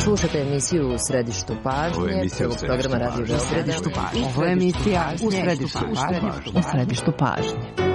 Slušate emisiju U središtu pažnje, prvog programa Radio Beograda. U središtu pažnje. Ovo je emisija U središtu pažnje. U središtu pažnje.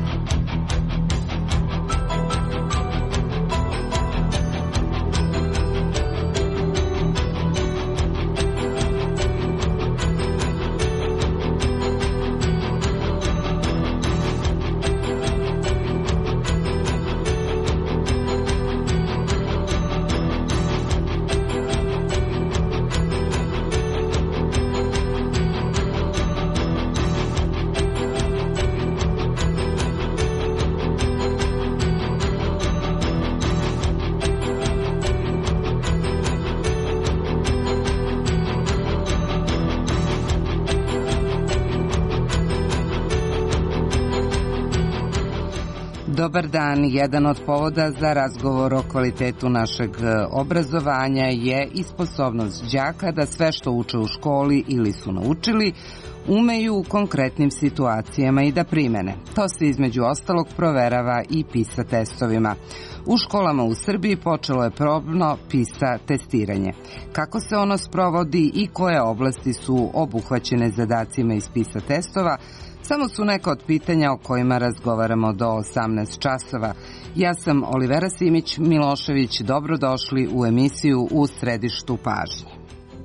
Dobar dan. Jedan od povoda za razgovor o kvalitetu našeg obrazovanja je i sposobnost đaka da sve što uče u školi ili su naučili umeju u konkretnim situacijama i da primene. To se između ostalog proverava i PISA testovima. U školama u Srbiji počelo je probno PISA testiranje. Kako se ono sprovodi i koje oblasti su obuhvaćene zadacima iz PISA testova, samo su neka od pitanja o kojima razgovaramo do 18 časova. Ja sam Olivera Simić-Milošević, dobrodošli u emisiju U središtu pažnje.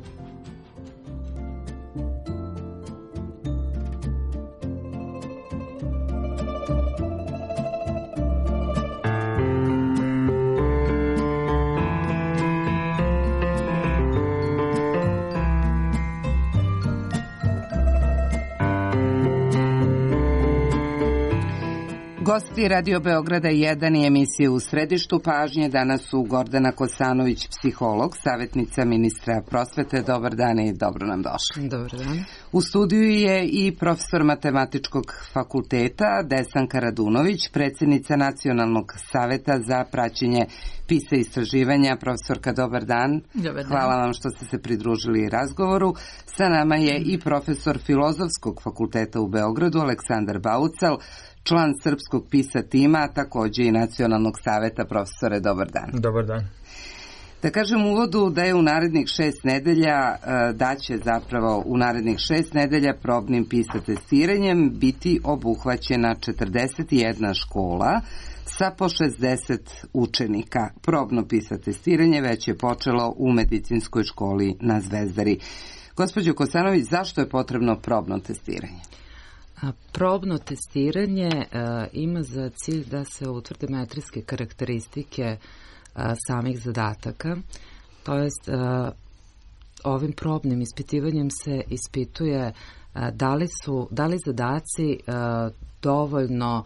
Gosti Radio Beograda 1 i emisije U središtu pažnje danas su Gordana Kosanović, psiholog, savjetnica ministra prosvete. Dobar dan i dobro nam došli. Dobar dan. U studiju je i profesor Matematičkog fakulteta Desanka Radunović, predsjednica Nacionalnog saveta za praćenje PISA istraživanja. Profesorka, dobar dan. Dobar dan. Hvala vam što ste se pridružili razgovoru. Sa nama je i profesor Filozofskog fakulteta u Beogradu Aleksandar Baucal, član srpskog PISA tima, također i Nacionalnog saveta. Profesore, dobar dan. Dobar dan. Da kažem u uvodu da je u narednih 6 nedelja, da će zapravo u narednih 6 nedelja probnim PISA testiranjem biti obuhvaćena 41 škola sa po 60 učenika. Probno PISA testiranje već je počelo u medicinskoj školi na Zvezdari. Gospođo Kosanović, zašto je potrebno probno testiranje? Probno testiranje ima za cilj da se utvrde metrijske karakteristike samih zadataka. To jest, ovim probnim ispitivanjem se ispituje da li zadaci dovoljno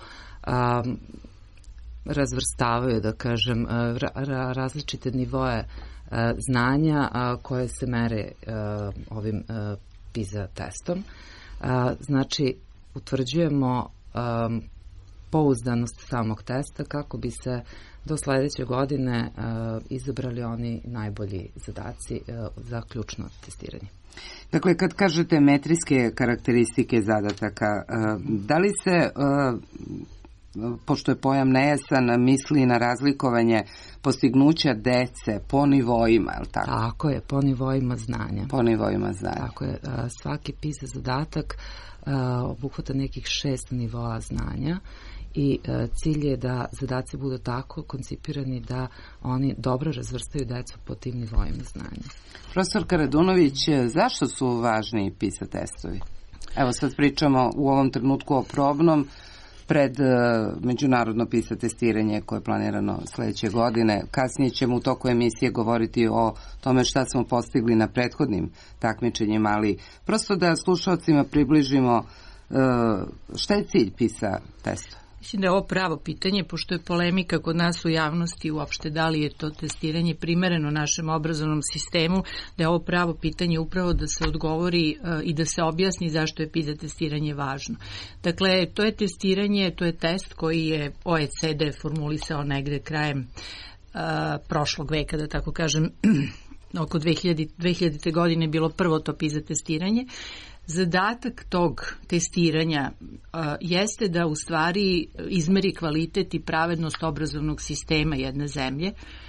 razvrstavaju, da kažem, različite nivoe znanja koje se mere ovim PISA testom. Znači, utvrđujemo pouzdanost samog testa kako bi se do sledeće godine izabrali oni najbolji zadaci za ključno testiranje. Dakle, kad kažete metrijske karakteristike zadataka, da li se, pošto je pojam nejasan, misli na razlikovanje postignuća dece po nivoima, je li tako? Tako je, po nivoima znanja. Po nivoima znanja. Tako je, svaki PISA zadatak obuhvata nekih 6 nivoa znanja i cilj je da zadaci budu tako koncipirani da oni dobro razvrstaju decu po tim nivoima znanja. Profesorka Radunović, zašto su važni PISA testovi? Evo sad pričamo u ovom trenutku o probnom, pred međunarodno PISA testiranje koje je planirano sledeće godine. Kasnije ćemo u toku emisije govoriti o tome šta smo postigli na prethodnim takmičenjima, ali prosto da slušalcima približimo šta je cilj PISA testa. Mislim da je ovo pravo pitanje, pošto je polemika kod nas u javnosti uopšte da li je to testiranje primereno našem obrazovnom sistemu, da je ovo pravo pitanje upravo da se odgovori i da se objasni zašto je PISA testiranje važno. Dakle, to je testiranje, to je test koji je OECD formulisao negde krajem prošlog veka, da tako kažem, oko 2000. godine je bilo prvo to PISA testiranje. Zadatak tog testiranja jeste da u stvari izmeri kvalitet i pravednost obrazovnog sistema jedne zemlje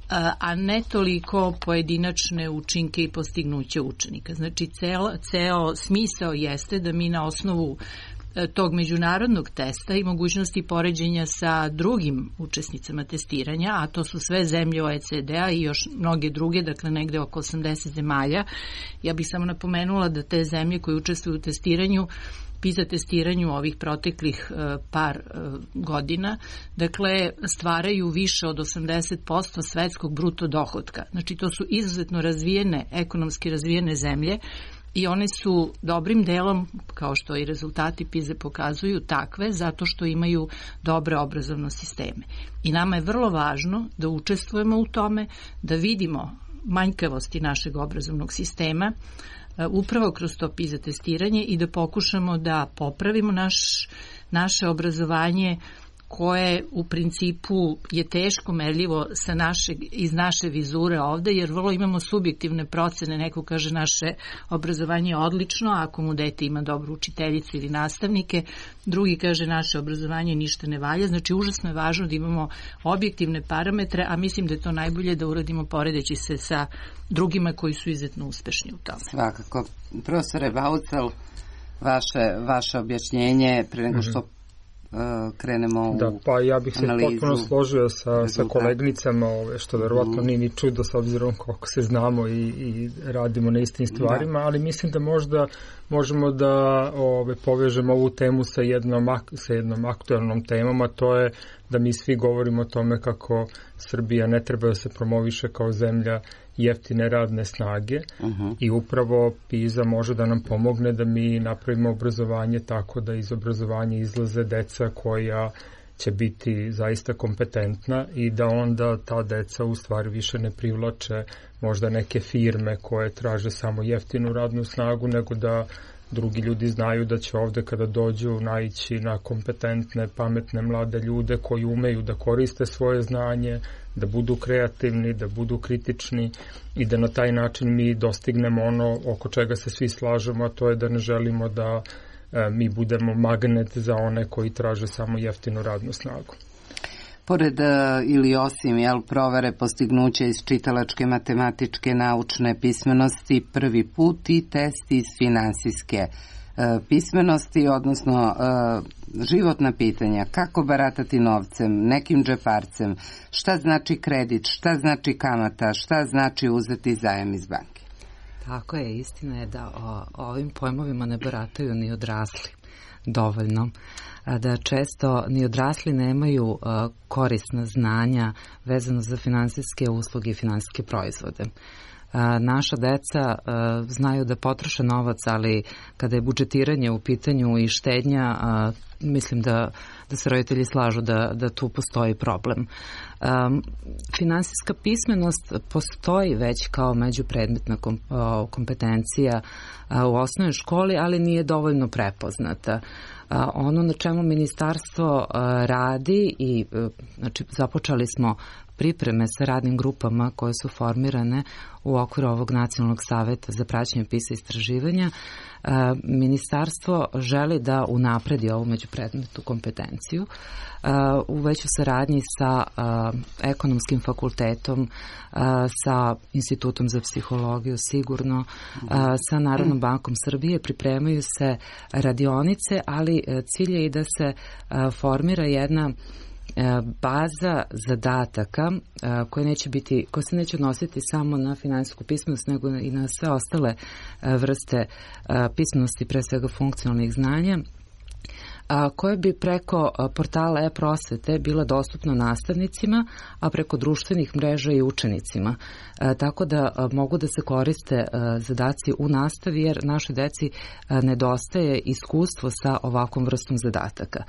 a ne toliko pojedinačne učinke i postignuće učenika. Znači, ceo smisao jeste da mi na osnovu tog međunarodnog testa i mogućnosti poređenja sa drugim učesnicama testiranja, a to su sve zemlje OECD-a i još mnoge druge, dakle negde oko 80 zemalja. Ja bih samo napomenula da te zemlje koje učestvuju u testiranju, PISA testiranju ovih proteklih par godina, dakle stvaraju više od 80% svetskog bruto dohotka. Znači, to su izuzetno razvijene, ekonomski razvijene zemlje, i one su dobrim delom, kao što i rezultati PISA pokazuju, takve zato što imaju dobre obrazovne sisteme. I nama je vrlo važno da učestvujemo u tome, da vidimo manjkavosti našeg obrazovnog sistema, upravo kroz to PISA testiranje i da pokušamo da popravimo naše obrazovanje koje u principu je teško merljivo iz naše vizure ovde, jer vrlo imamo subjektivne procene. Neko kaže naše obrazovanje je odlično ako mu dete ima dobru učiteljicu ili nastavnike, drugi kaže naše obrazovanje ništa ne valja. Znači, užasno je važno da imamo objektivne parametre, a mislim da je to najbolje da uradimo poredeći se sa drugima koji su izuzetno uspešni u tome. Svakako. Profesore Baucel, vaše objašnjenje pre nego što krenemo u analizu. Pa ja bih se potpuno složio sa kolegnicama, što verovatno nije ni čudo s obzirom koliko se znamo i radimo na istim stvarima, ali mislim da možda možemo da povežemo ovu temu sa jednom aktuelnom temom, a to je da mi svi govorimo o tome kako Srbija ne treba da se promoviše kao zemlja jeftine radne snage i upravo PISA može da nam pomogne da mi napravimo obrazovanje tako da iz obrazovanja izlaze deca koja će biti zaista kompetentna i da onda ta deca u stvari više ne privlače možda neke firme koje traže samo jeftinu radnu snagu, nego da drugi ljudi znaju da će ovde kada dođu naići na kompetentne, pametne mlade ljude koji umeju da koriste svoje znanje, da budu kreativni, da budu kritični i da na taj način mi dostignemo ono oko čega se svi slažemo, a to je da ne želimo da mi budemo magnet za one koji traže samo jeftinu radnu snagu. Pored ili osim provere postignuća iz čitalačke, matematičke, naučne pismenosti, prvi put i test iz finansijske pismenosti, odnosno životna pitanja, kako baratati novcem, nekim džeparcem, šta znači kredit, šta znači kamata, šta znači uzeti zajam iz banke. Tako je, istina je da ovim pojmovima ne barataju ni odrasli dovoljno, da često ni odrasli nemaju korisna znanja vezano za finansijske usluge i finansijske proizvode. Naša deca znaju da potroše novac, ali kada je budžetiranje u pitanju i štednja, mislim da se roditelji slažu da tu postoji problem. Finansijska pismenost postoji već kao međupredmetna kompetencija u osnovnoj školi, ali nije dovoljno prepoznata. Ono na čemu ministarstvo radi i znači započeli smo pripreme sa radnim grupama koje su formirane u okviru ovog Nacionalnog saveta za praćenje PISA istraživanja. Ministarstvo želi da unapredi ovu međupredmetnu kompetenciju u veću saradnji sa ekonomskim fakultetom, sa Institutom za psihologiju sigurno, sa Narodnom bankom Srbije. Pripremaju se radionice, ali cilj je i da se formira jedna baza zadataka koja se neće odnositi samo na finansijsku pismenost, nego i na sve ostale vrste pismenosti, pre svega funkcionalnih znanja, koje bi preko portala e-prosvete bila dostupna nastavnicima, a preko društvenih mreža i učenicima. Tako da mogu da se koriste zadaci u nastavi, jer našoj deci nedostaje iskustvo sa ovakvom vrstom zadataka.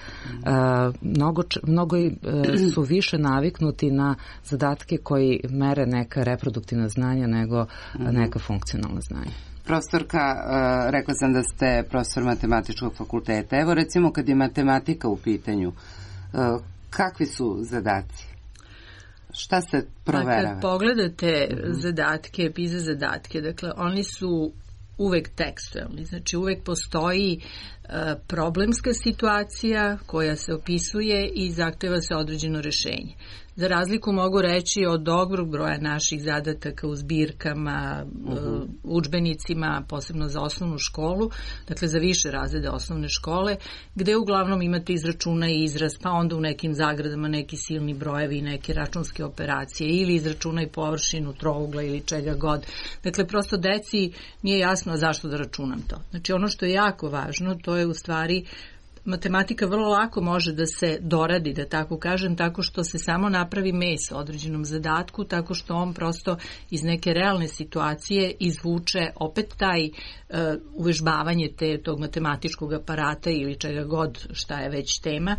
Mnogo su više naviknuti na zadatke koji mere neka reproduktivna znanja nego neka funkcionalna znanja. Profesorka, rekla sam da ste profesor matematičkog fakulteta. Evo recimo kad je matematika u pitanju, kakvi su zadaci? Šta se proverava? Kad pogledate zadatke, PISA zadatke, dakle oni su uvek tekstualni, znači uvek postoji problemska situacija koja se opisuje i zahteva se određeno rešenje. Za razliku mogu reći od dobrog broja naših zadataka u zbirkama, udžbenicima, posebno za osnovnu školu, dakle za više razrede osnovne škole, gde uglavnom imate izračuna i izraz, pa onda u nekim zagradama neki silni brojevi i neke računske operacije ili izračuna i površinu trougla ili čega god. Dakle, prosto deci nije jasno zašto da računam to. Znači, ono što je jako važno, to je u stvari matematika vrlo lako može da se doradi, da tako kažem, tako što se samo napravi mes određenom zadatku, tako što on prosto iz neke realne situacije izvuče opet taj uvežbavanje tog matematičkog aparata ili čega god šta je već tema,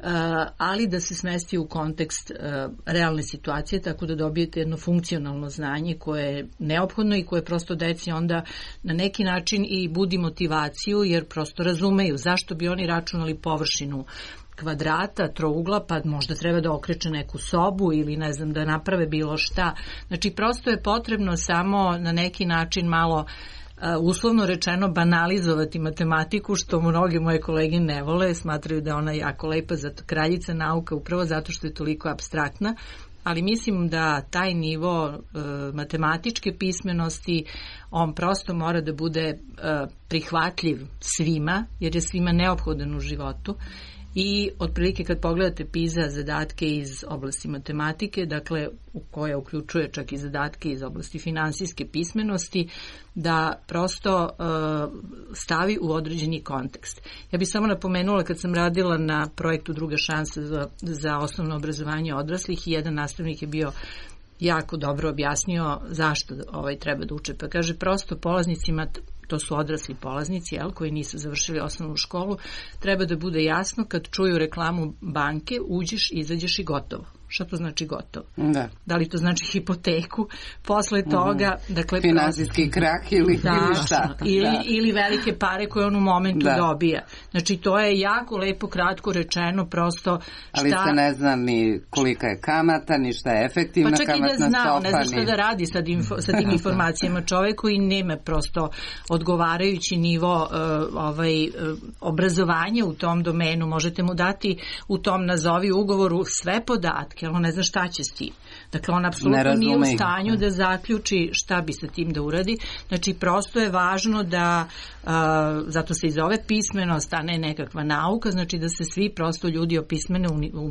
ali da se smesti u kontekst realne situacije, tako da dobijete jedno funkcionalno znanje koje je neophodno i koje prosto deci onda na neki način i budi motivaciju, jer prosto razumeju zašto bi oni računali površinu kvadrata, trougla, pa možda treba da okreče neku sobu ili ne znam da naprave bilo šta. Znači prosto je potrebno samo na neki način malo uslovno rečeno banalizovati matematiku, što mnogi moje kolege ne vole, smatraju da je ona jako lepa, zato kraljica nauka, upravo zato što je toliko apstraktna, ali mislim da taj nivo matematičke pismenosti, on prosto mora da bude prihvatljiv svima, jer je svima neophodan u životu. I otprilike kad pogledate PISA zadatke iz oblasti matematike, dakle koja uključuje čak i zadatke iz oblasti finansijske pismenosti, da prosto stavi u određeni kontekst. Ja bih samo napomenula kad sam radila na projektu Druga šansa za osnovno obrazovanje odraslih i jedan nastavnik je bio jako dobro objasnio zašto treba da uče. Pa kaže prosto polaznicima, to su odrasli polaznici, koji nisu završili osnovnu školu, treba da bude jasno kad čuju reklamu banke, uđeš, izađeš i gotovo. Šta to znači gotovo? Da li to znači hipoteku? Posle toga, dakle, finansijski krah ili šta? Ili velike pare koje on u momentu dobija. Znači, to je jako lepo, kratko rečeno, prosto šta... Ali se ne zna ni kolika je kamata, ni šta je efektivna kamatna stopa. Pa čak i da zna, ne zna šta da radi sa tim informacijama. Čovek koji nema prosto odgovarajući nivo obrazovanja u tom domenu, možete mu dati u tom nazovi ugovoru sve podatke, ali on ne zna šta će s tim. Dakle, on apsolutno nije u stanju da zaključi šta bi sa tim da uradi. Znači, prosto je važno da, zato se i zove pismenost, a ne nekakva nauka, znači da se svi prosto ljudi opismene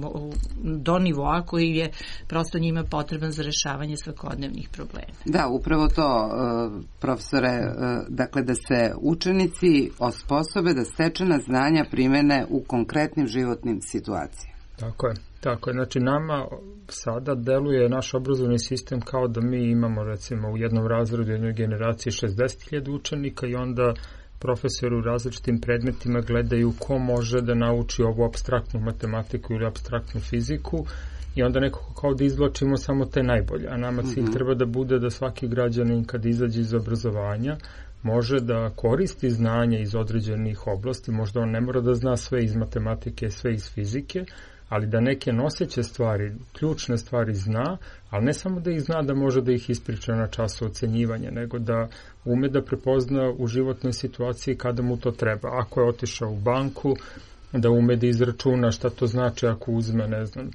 do nivoa koji je prosto njima potreban za rešavanje svakodnevnih problema. Da, upravo to, profesore, dakle da se učenici osposobe da stečena znanja primene u konkretnim životnim situacijama. Tako je, znači nama sada deluje naš obrazovni sistem kao da mi imamo recimo u jednom razredu, jednoj generaciji 60.000 učenika i onda profesori u različitim predmetima gledaju ko može da nauči ovu apstraktnu matematiku ili apstraktnu fiziku i onda nekako kao da izvlačimo samo te najbolje, a nama cilj treba da bude da svaki građanin kad izađe iz obrazovanja može da koristi znanje iz određenih oblasti, možda on ne mora da zna sve iz matematike, sve iz fizike, ali da neke noseće stvari, ključne stvari zna, ali ne samo da ih zna da može da ih ispriča na času ocenjivanja, nego da ume da prepozna u životnoj situaciji kada mu to treba. Ako je otišao u banku, da ume da izračuna šta to znači ako uzme,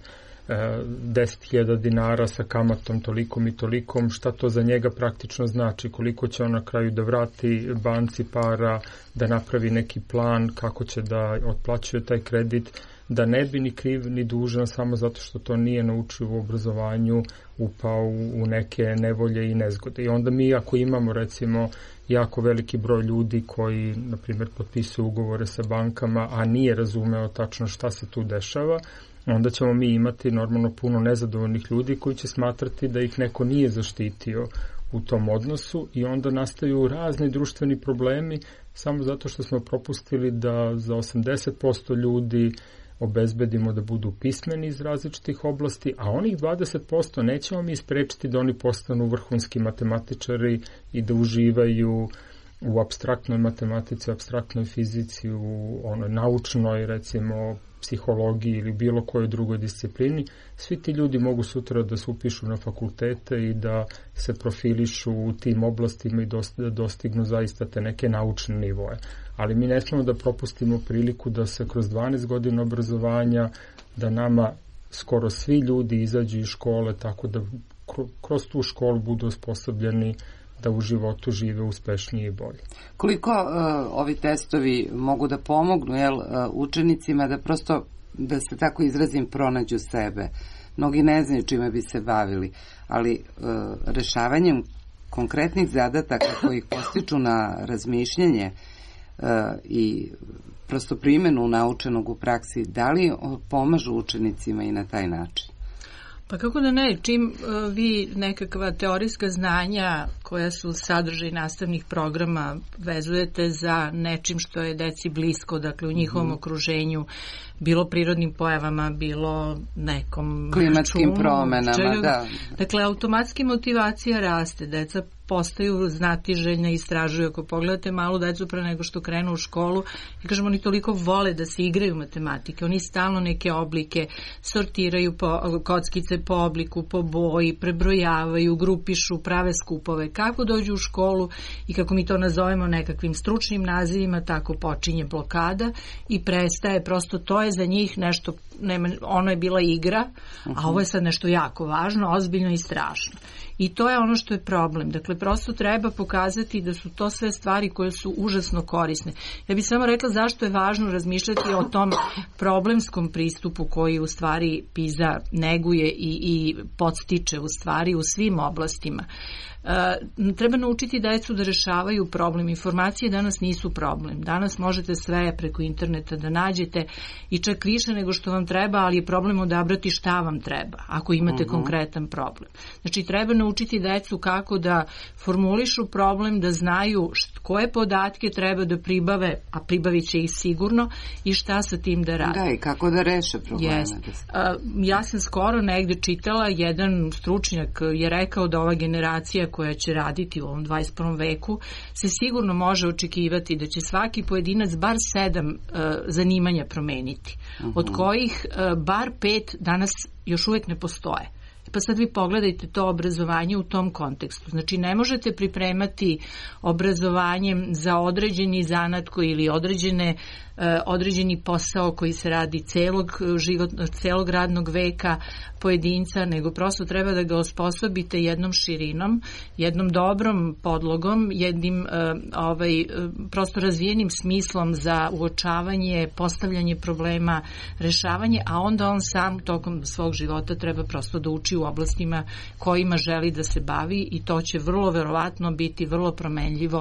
10.000 dinara sa kamatom tolikom i tolikom, šta to za njega praktično znači, koliko će on na kraju da vrati banci para, da napravi neki plan kako će da otplaćuje taj kredit, da ne bi ni kriv ni dužan samo zato što to nije naučio u obrazovanju, upao u neke nevolje i nezgode. I onda mi ako imamo recimo jako veliki broj ljudi koji, na primjer, potpisuju ugovore sa bankama, a nije razumeo tačno šta se tu dešava, onda ćemo mi imati normalno puno nezadovoljnih ljudi koji će smatrati da ih neko nije zaštitio u tom odnosu i onda nastaju razni društveni problemi samo zato što smo propustili da za 80% ljudi obezbedimo da budu pismeni iz različitih oblasti, a onih 20% nećemo mi sprečiti da oni postanu vrhunski matematičari i da uživaju u apstraktnoj matematici, apstraktnoj fizici, u onoj naučnoj, recimo, psihologiji ili bilo kojoj drugoj disciplini, svi ti ljudi mogu sutra da se upišu na fakultete i da se profilišu u tim oblastima i da dostignu zaista te neke naučne nivoe. Ali mi ne smemo da propustimo priliku da se kroz 12 godina obrazovanja, da nama skoro svi ljudi izađu iz škole, tako da kroz tu školu budu osposobljeni da u životu žive uspešnije i bolje. Koliko ovi testovi mogu da pomognu učenicima da prosto, da se tako izrazim, pronađu sebe? Mnogi ne znaju čime bi se bavili, ali rešavanjem konkretnih zadataka koji ih postiču na razmišljanje i prosto primjenu naučenog u praksi, da li pomažu učenicima i na taj način? Pa kako da ne, čim vi nekakva teorijska znanja koja su sadržaj nastavnih programa vezujete za nečim što je deci blisko, dakle u njihovom okruženju, bilo prirodnim pojavama, bilo nekom klimatskim promenama, da. Dakle, automatski motivacija raste, deca postaju znatiželjna, istražuju. Ako pogledate malu decu pre nego što krenu u školu, i kažemo, oni toliko vole da se igraju matematike, oni stalno neke oblike sortiraju kockice po obliku, po boji, prebrojavaju, grupišu, prave skupove. Kako dođu u školu i kako mi to nazovemo nekakvim stručnim nazivima, tako počinje blokada i prestaje, prosto to je za njih nešto, ono je bila igra, a ovo je sad nešto jako važno, ozbiljno i strašno. I to je ono što je problem. Dakle, prosto treba pokazati da su to sve stvari koje su užasno korisne. Ja bih samo rekla zašto je važno razmišljati o tom problemskom pristupu koji u stvari PISA neguje i podstiče u stvari u svim oblastima. Treba naučiti decu da rešavaju problem. Informacije danas nisu problem. Danas možete sve preko interneta da nađete i čak više nego što vam treba, ali je problem odabrati šta vam treba, ako imate konkretan problem. Znači, treba naučiti decu kako da formulišu problem, da znaju koje podatke treba da pribave, a pribavit će ih sigurno, i šta sa tim da rade. Da, i kako da reše probleme. Ja sam skoro negde čitala, jedan stručnjak je rekao da ova generacija koja će raditi u ovom 21. veku se sigurno može očekivati da će svaki pojedinac bar 7 zanimanja promeniti, od kojih bar 5 danas još uvek ne postoje. Pa sad vi pogledajte to obrazovanje u tom kontekstu. Znači, ne možete pripremati obrazovanjem za određeni zanat ili određeni posao koji se radi celog radnog veka pojedinca, nego prosto treba da ga osposobite jednom širinom, jednom dobrom podlogom, jednim prosto razvijenim smislom za uočavanje, postavljanje problema, rešavanje, a onda on sam tokom svog života treba prosto da uči u oblastima kojima želi da se bavi, i to će vrlo verovatno biti vrlo promenljivo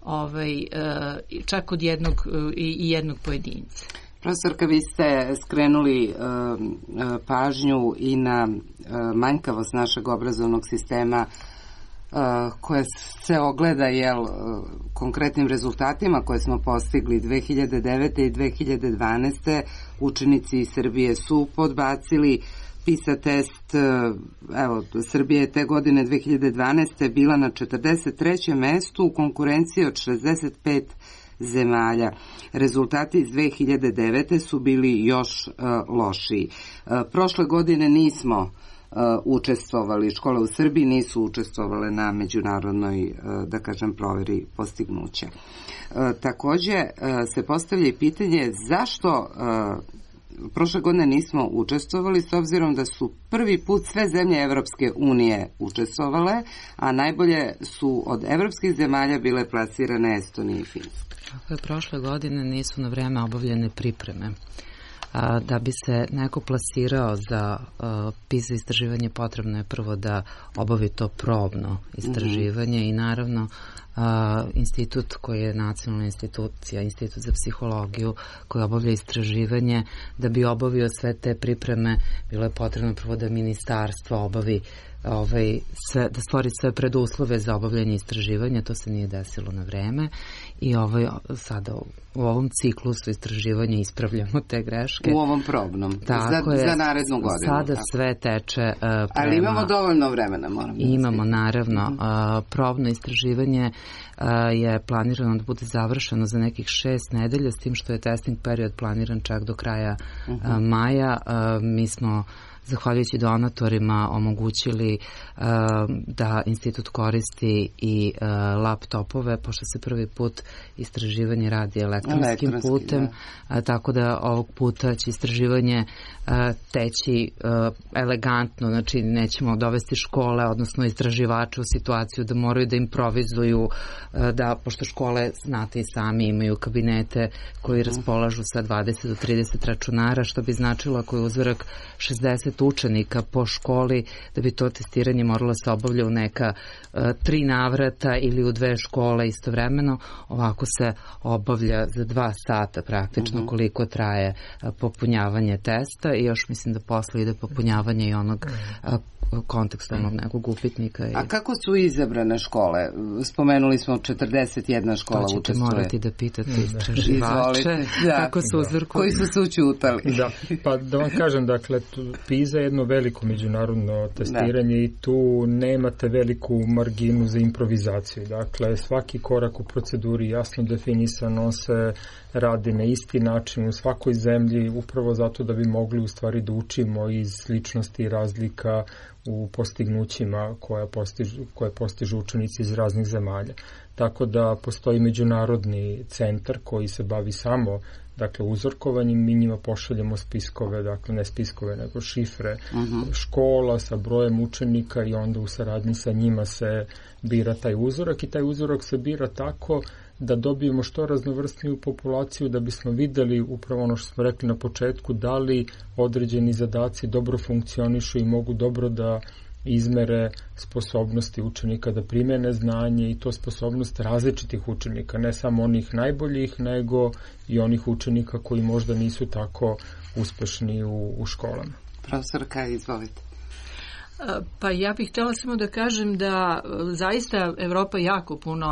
čak od jednog pojedinca. Profesorka, vi ste skrenuli pažnju i na manjkavost našeg obrazovnog sistema koja se ogleda konkretnim rezultatima koje smo postigli 2009. i 2012. Učenici iz Srbije su podbacili PISA test. Evo, Srbija je te godine 2012. bila na 43. mestu u konkurenciji od 65 zemalja. Rezultati iz 2009. su bili još lošiji. Prošle godine nismo učestvovali, škole u Srbiji nisu učestvovale na međunarodnoj, da kažem, proveri postignuća. Takođe se postavlja i pitanje zašto prošle godine nismo učestvovali, s obzirom da su prvi put sve zemlje Evropske unije učestvovale, a najbolje su od evropskih zemalja bile plasirane Estonija i Finska. Prošle godine nisu na vreme obavljene pripreme. Da bi se neko plasirao za PISA istraživanje, potrebno je prvo da obavi to probno istraživanje i naravno institut koji je nacionalna institucija, institut za psihologiju koji obavlja istraživanje, da bi obavio sve te pripreme, bilo je potrebno prvo da ministarstvo obavi da stvori sve preduslove za obavljanje istraživanja. To se nije desilo na vreme i sada u ovom ciklusu istraživanja ispravljamo te greške učenike. U ovom probnom, za narednu godinu. Sada sve teče prema... Ali imamo dovoljno vremena, moramo. Imamo, naravno. Probno istraživanje je planirano da bude završeno za nekih 6 nedelja, s tim što je testing period planiran čak do kraja maja. Mi smo, zahvaljujući donatorima, omogućili da institut koristi i laptopove, pošto se prvi put istraživanje radi elektronskim putem, tako da ovog puta će istraživanje teći elegantno, znači nećemo dovesti škole, odnosno istraživače u situaciju da moraju da improvizuju, da, pošto škole, znate i sami, imaju kabinete koji raspolažu sa 20 do 30 računara, što bi značilo ako je uzorak 60 učenika po školi, da bi to testiranje moralo se obavlja u neka 3 navrata ili u 2 škole istovremeno. Ovako se obavlja za 2 sata praktično koliko traje popunjavanje testa i još mislim da posle ide popunjavanje i onog kontekstualnog nekog upitnika. A kako su izabrane škole? Spomenuli smo 41 škola učestvuje. To ćete morati da pitate istraživače kako su uzorkovani. Koji su se učutali. Da, pa da vam kažem, dakle, PISA je jedno veliko međunarodno testiranje i tu nemate veliku marginu za improvizaciju. Dakle, svaki korak u proceduri jasno definisan, on se radi na isti način u svakoj zemlji, upravo zato da bi mogli u stvari da učimo iz sličnosti i razlika u postignućima koje postižu učenici iz raznih zemalja. Tako da postoji međunarodni centar koji se bavi samo, dakle, uzorkovanjem, mi njima pošaljemo spiskove, dakle ne spiskove nego šifre škola sa brojem učenika i onda u saradnji sa njima se bira taj uzorak i taj uzorak se bira tako da dobijemo što raznovrsniju populaciju da bismo videli upravo ono što smo rekli na početku, da li određeni zadaci dobro funkcionišu i mogu dobro da izmere sposobnosti učenika da primene znanje i to sposobnost različitih učenika, ne samo onih najboljih, nego i onih učenika koji možda nisu tako uspešni u školama. Profesorka, izvolite. Pa ja bih htjela samo da kažem da zaista Evropa jako puno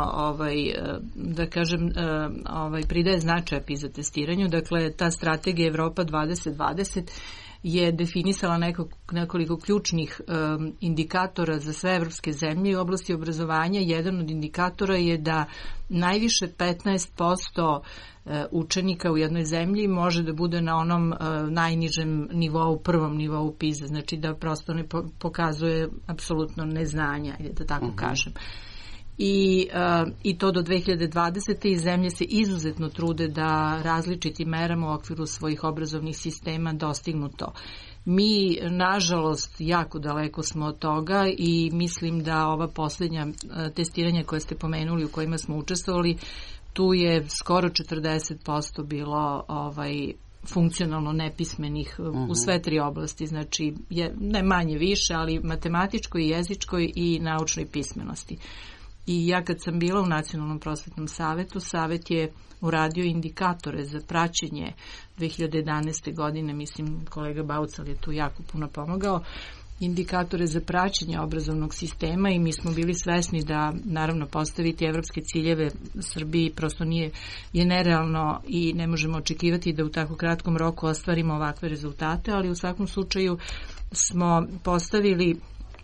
pridaje značaj PISA testiranju. Dakle, ta strategija Evropa 2020 je definisala nekoliko ključnih indikatora za sve evropske zemlje u oblasti obrazovanja. Jedan od indikatora je da najviše 15% učenika u jednoj zemlji može da bude na onom najnižem nivou, prvom nivou PISA, znači da prosto ne pokazuje apsolutno neznanja, da tako kažem. I to do 2020. i zemlje se izuzetno trude da različitim merama u okviru svojih obrazovnih sistema dostignu to. Mi, nažalost, jako daleko smo od toga i mislim da ova posljednja testiranja koje ste pomenuli u kojima smo učestvovali, tu je skoro 40% bilo funkcionalno nepismenih u sve 3 oblasti, znači ne manje više, ali matematičkoj, jezičkoj i naučnoj pismenosti. I ja kad sam bila u Nacionalnom prosvetnom savetu, savet je uradio indikatore za praćenje 2011. godine, mislim kolega Baucal je tu jako puno pomogao, indikatore za praćenje obrazovnog sistema i mi smo bili svesni da naravno postaviti evropske ciljeve Srbiji prosto je nerealno i ne možemo očekivati da u tako kratkom roku ostvarimo ovakve rezultate, ali u svakom slučaju smo postavili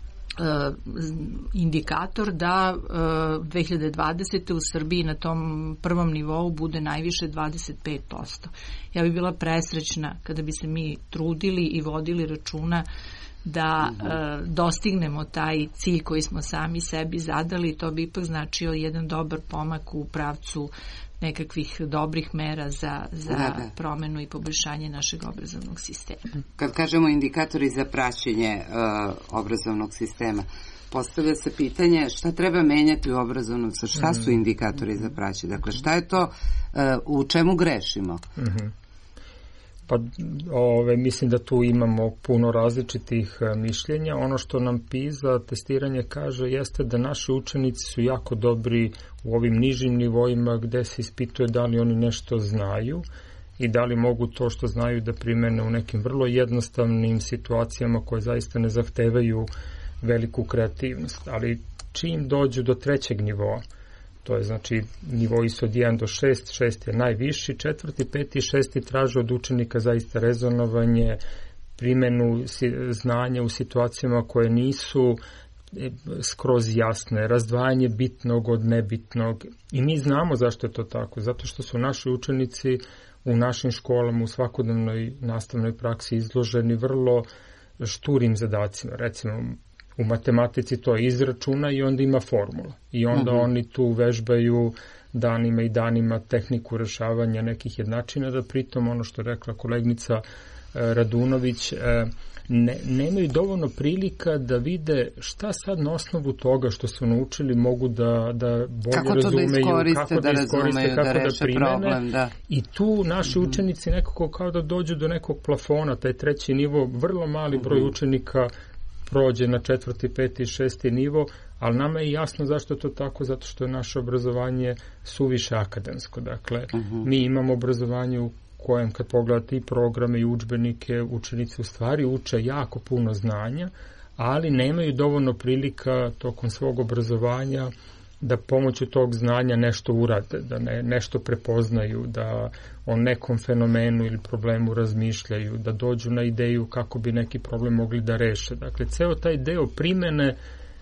indikator da 2020. u Srbiji na tom prvom nivou bude najviše 25%. Ja bih bila presrećna kada bi se mi trudili i vodili računa da dostignemo taj cilj koji smo sami sebi zadali. To bi ipak značio jedan dobar pomak u pravcu nekakvih dobrih mera za promenu i poboljšanje našeg obrazovnog sistema. Kad kažemo indikatori za praćenje obrazovnog sistema, postavlja se pitanje šta treba menjati u obrazovnom sistemu, šta su indikatori za praćenje, dakle šta je to, u čemu grešimo? Pa mislim da tu imamo puno različitih mišljenja. Ono što nam PISA testiranje kaže jeste da naši učenici su jako dobri u ovim nižim nivoima gde se ispituje da li oni nešto znaju i da li mogu to što znaju da primene u nekim vrlo jednostavnim situacijama koje zaista ne zahtevaju veliku kreativnost. Ali čim dođu do 3. nivoa, to je znači nivoi su od 1 do 6, 6 je najviši, 4., 5. i 6. traže od učenika zaista rezonovanje, primenu znanja u situacijama koje nisu skroz jasne, razdvajanje bitnog od nebitnog. I mi znamo zašto je to tako, zato što su naši učenici u našim školama u svakodnevnoj nastavnoj praksi izloženi vrlo šturim zadacima. Recimo, u matematici to je izračuna i onda ima formula. I onda oni tu vežbaju danima i danima tehniku rešavanja nekih jednačina, da pritom, ono što je rekla kolegnica Radunović, nemaju dovoljno prilika da vide šta sad na osnovu toga što su naučili mogu da bolje razumeju, kako da iskoriste, kako da primene. Problem, da. I tu naši učenici nekako kao da dođu do nekog plafona, taj 3. nivo, vrlo mali broj učenika prođe na 4., 5. i 6. nivo, ali nama je jasno zašto je to tako, zato što je naše obrazovanje suviše akademsko. Dakle, mi imamo obrazovanje u kojem kad pogledate i programe i udžbenike, učenici u stvari uče jako puno znanja, ali nemaju dovoljno prilika tokom svog obrazovanja da pomoću tog znanja nešto urade, da nešto prepoznaju, da o nekom fenomenu ili problemu razmišljaju, da dođu na ideju kako bi neki problem mogli da reše. Dakle, ceo taj deo primene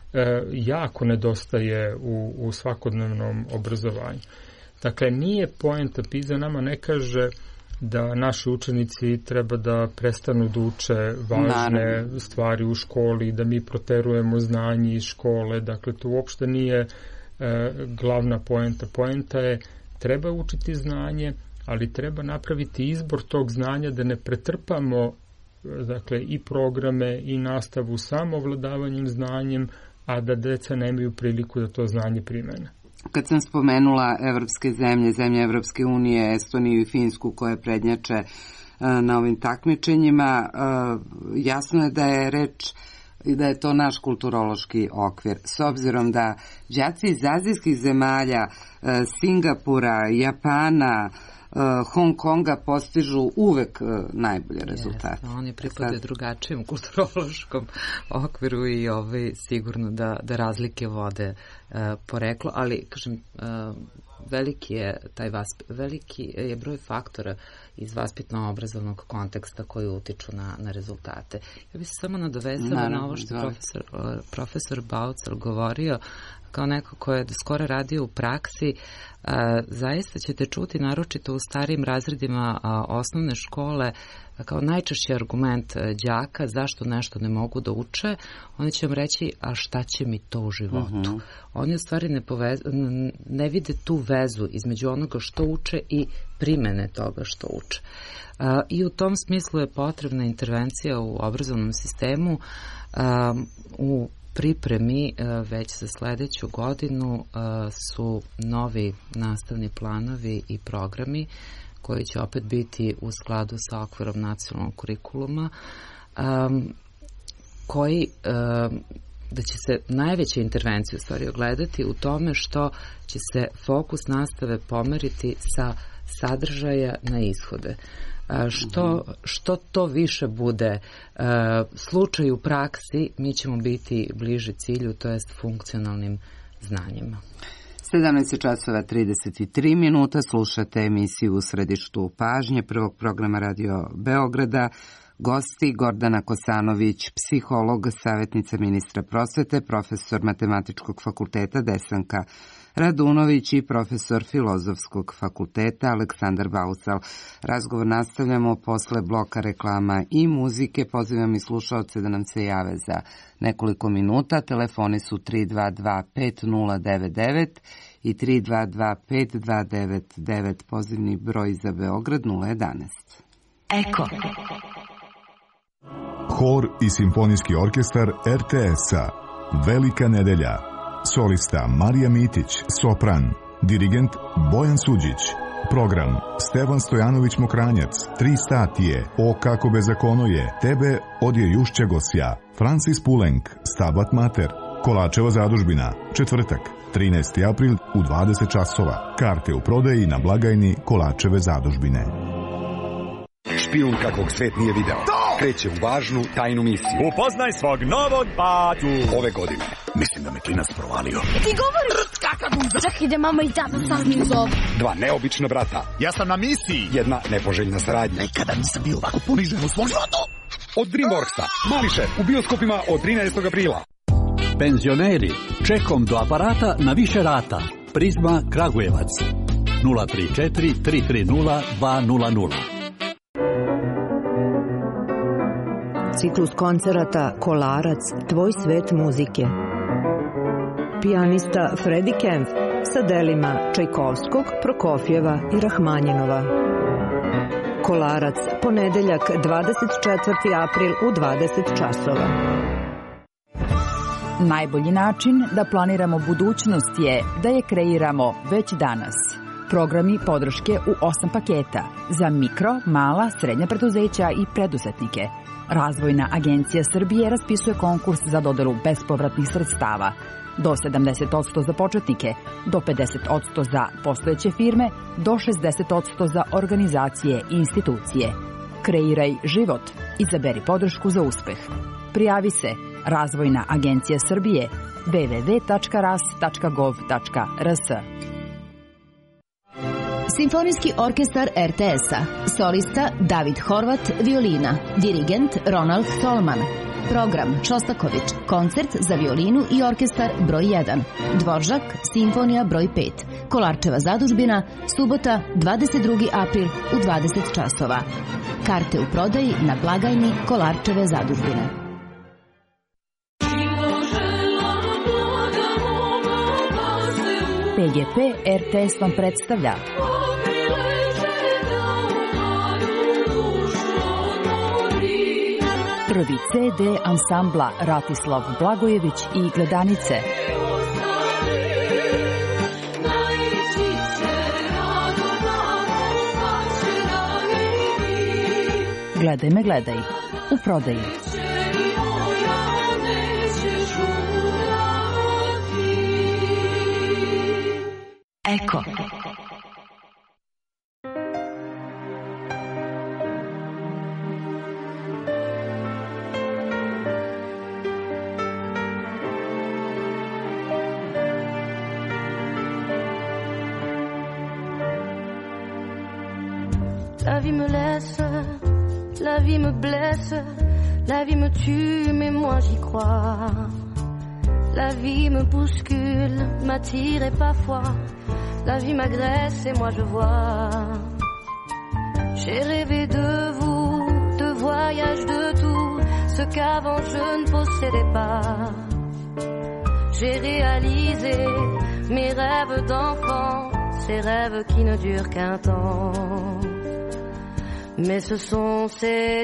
jako nedostaje u svakodnevnom obrazovanju. Dakle, nije poenta, PISA nama ne kaže da naši učenici treba da prestanu da uče važne stvari u školi, da mi proterujemo znanje iz škole. Dakle, to uopšte nije glavna poenta. Poenta je treba učiti znanje, ali treba napraviti izbor tog znanja da ne pretrpamo dakle, i programe i nastavu samo ovladavanjem znanjem, a da deca nemaju priliku da to znanje primene. Kad sam spomenula evropske zemlje Evropske unije, Estoniju i Finsku koje prednjače na ovim takmičenjima, jasno je da je reč i da je to naš kulturološki okvir. S obzirom da đaci iz azijskih zemalja, Singapura, Japana, Hong Konga postižu uvek najbolje rezultate. Oni pripadaju drugačijem kulturološkom okviru i sigurno da razlike vode poreklo, ali kažem, veliki je broj faktora iz vaspitno-obrazovnog konteksta koji utiču na rezultate. Ja bih se samo nadovezala na ovo što profesor Baucal govorio, kao neko ko je skoro radio u praksi. Zaista ćete čuti, naročito u starijim razredima osnovne škole, kao najčešći argument đaka zašto nešto ne mogu da uče, oni će vam reći, a šta će mi to u životu? Oni u stvari ne vide tu vezu između onoga što uče i primene toga što uče. I u tom smislu je potrebna intervencija u obrazovnom sistemu. U pripremi već za sledeću godinu su novi nastavni planovi i programi koji će opet biti u skladu sa okvirom nacionalnog kurikuluma, koji da će se najveće intervencije u stvari ogledati u tome što će se fokus nastave pomeriti sa sadržaja na ishode. Što to više bude slučaj u praksi, mi ćemo biti bliže cilju, to jest funkcionalnim znanjima. 17:33, slušate emisiju U središtu pažnje prvog programa Radio Beograda. Gosti Gordana Kosanović, psiholog, savjetnica ministra prosvete, profesor Matematičkog fakulteta Desanka Radunović i profesor Filozofskog fakulteta Aleksandar Baucal. Razgovor nastavljamo posle bloka reklama i muzike. Pozivam i slušaoce da nam se jave za nekoliko minuta. Telefoni su 322-5099 i 322-5299. Pozivni broj za Beograd 011. Eko. Hor i simfonijski orkestar RTS-a. Velika nedelja. Solista Marija Mitić, sopran. Dirigent Bojan Suđić. Program Stevan Stojanović Mokranjac. 3 sati je. O kako bezakono je. Tebe odje Jušće Gosja. Francis Pulenk. Stabat Mater. Kolačeva zadužbina. Četvrtak, 13. april u 20 časova. Karte u prodaji na blagajni Kolačeve zadužbine. Špijun kakvog svet nije video. Kreće u važnu tajnu misiju. Upoznaj svog novog batu. Ove godine Mislim da me klinac provalio. Ti govoriš? Kakav uzor? Čekaj da mama i tata sazniju za ovo. Dva neobična brata. Ja sam na misiji. Jedna nepoželjna saradnja. Nikada nisam bio ovako ponižen u svom životu. Od Dreamworksa. Mali šef u bioskopima od 13. aprila. Penzioneri, čekom do aparata na više rata. Prizma Kragujevac. 034 330 200. Ciklus koncerata Kolarac, tvoj svet muzike. Pijanista Freddie Kempf sa delima Čajkovskog, Prokofjeva i Rahmanjinova. Kolarac, ponedeljak 24. april u 20 časova. Najbolji način da planiramo budućnost je da je kreiramo već danas. Programi podrške u 8 paketa za mikro, mala, srednja preduzeća i preduzetnike. Razvojna agencija Srbije raspisuje konkurs za dodelu bespovratnih sredstava. Do 70% za početnike, do 50% za postojeće firme, do 60% za organizacije i institucije. Kreiraj život. Izaberi podršku za uspeh. Prijavi se Razvojna agencija Srbije www.ras.gov.rs. Simfonijski orkestar RTS-a. Solista David Horvat, violina. Dirigent Ronald Solman. Program Šostaković, koncert za violinu i orkestar broj 1. Dvoržak, simfonija broj 5. Kolarčeva zadužbina, subota 22. april u 20 časova. Karte u prodaji na blagajni Kolarčeve zadužbine. PGP RTS vam predstavlja prvi CD ansambla Ratislav Blagojević i Gledanice. Gledaj me, gledaj. U prodaji. Eko. La vie me laisse, la vie me blesse, la vie me tue, mais moi j'y crois. La vie me bouscule, m'attire et parfois la vie m'agresse et moi je vois. J'ai rêvé de vous, de voyage, de tout ce qu'avant je ne possédais pas. J'ai réalisé mes rêves d'enfant, ces rêves qui ne durent qu'un temps. Mais ce sont ces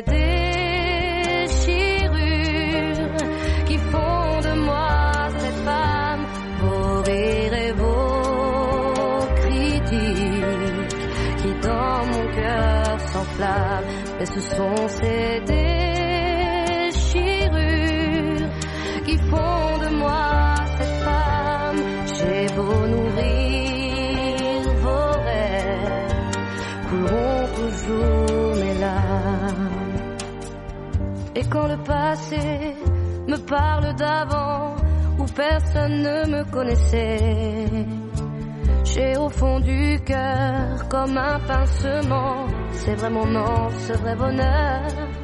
déchirures qui font de moi cette femme, vos rires et vos critiques qui dans mon cœur s'enflamment. Mais ce sont ces déchirures qui font de moi cette femme. J'ai beau nourrir vos rêves, couleront toujours mes larmes. Et quand le passé me parle d'avant où personne ne me connaissait, j'ai au fond du cœur comme un pincement ces vrais moments, ce vrai bonheur.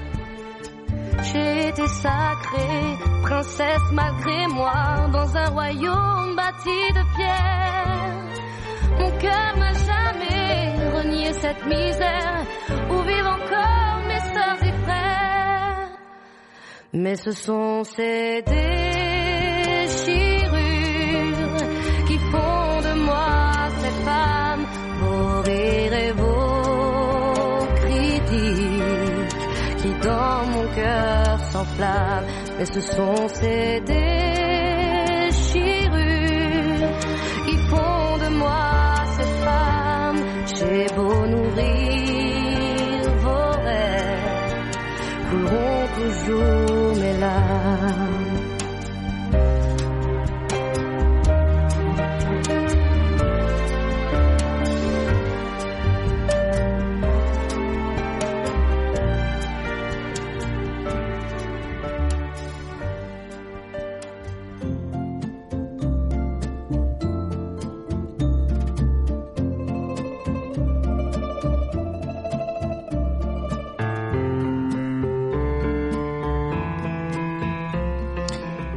J'ai été sacrée, princesse malgré moi, dans un royaume bâti de pierre. Mon cœur n'a jamais renié cette misère où vivent encore mes sœurs et frères. Mais ce sont ces déchirures qui font de moi cette femme, vos rires et vos critiques qui dans mon cœur s'enflamment. Mais ce sont ces déchirures qui font de moi cette femme. J'ai beau nourrir vos rêves, couleront toujours mes larmes.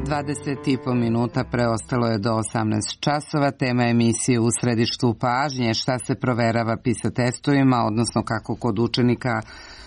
20,5 minuta preostalo je do 18 časova. Tema emisije U središtu pažnje, šta se proverava PISA testovima, odnosno kako kod učenika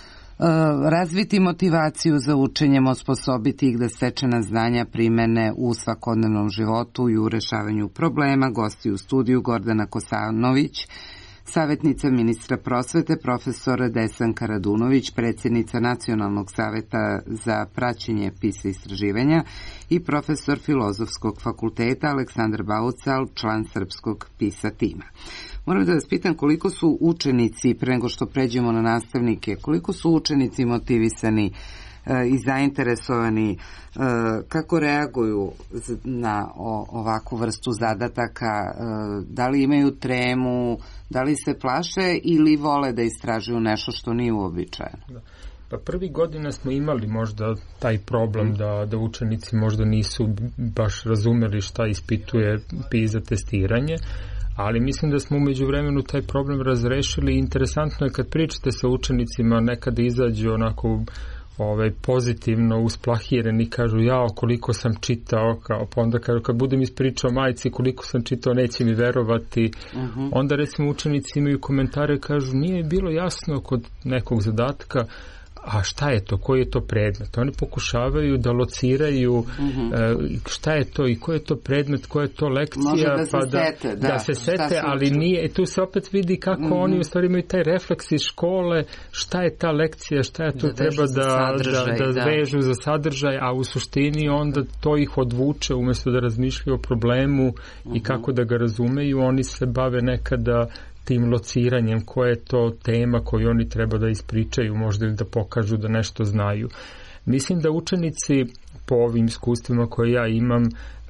razviti motivaciju za učenjem, osposobiti ih da stečena znanja primene u svakodnevnom životu i u rešavanju problema. Gosti u studiju Gordana Kosanović, savjetnica ministra prosvete, profesor Desanka Radunović, predsjednica Nacionalnog saveta za praćenje PISA istraživanja i profesor Filozofskog fakulteta Aleksandar Baucal, član srpskog PISA tima. Moram da vas pitam koliko su učenici, pre nego što pređemo na nastavnike, koliko su učenici motivisani i zainteresovani, kako reaguju na ovakvu vrstu zadataka, da li imaju tremu, da li se plaše ili vole da istražuju nešto što nije uobičajeno? Pa prvi godina smo imali možda taj problem da učenici možda nisu baš razumeli šta ispituje PISA testiranje, ali mislim da smo umeđu vremenu taj problem razrešili. Interesantno je kad pričate sa učenicima, nekada izađu onako pozitivno usplahireni, kažu jao koliko sam čitao, pa onda kažu kad budem ispričao majci koliko sam čitao neće mi verovati. Onda recimo učenici imaju komentare, kažu nije bilo jasno kod nekog zadatka a šta je to, koji je to predmet. Oni pokušavaju da lociraju šta je to i koji je to predmet, koja je to lekcija, da se sete, ali nije. Tu se opet vidi kako oni u stvari imaju taj refleks iz škole, šta je ta lekcija, šta je to treba da vežu za sadržaj, a u suštini onda to ih odvuče umjesto da razmišljaju o problemu i kako da ga razumeju, oni se bave nekada tim lociranjem koja je to tema koju oni treba da ispričaju, možda ili da pokažu da nešto znaju. Mislim da učenici po ovim iskustvima koje ja imam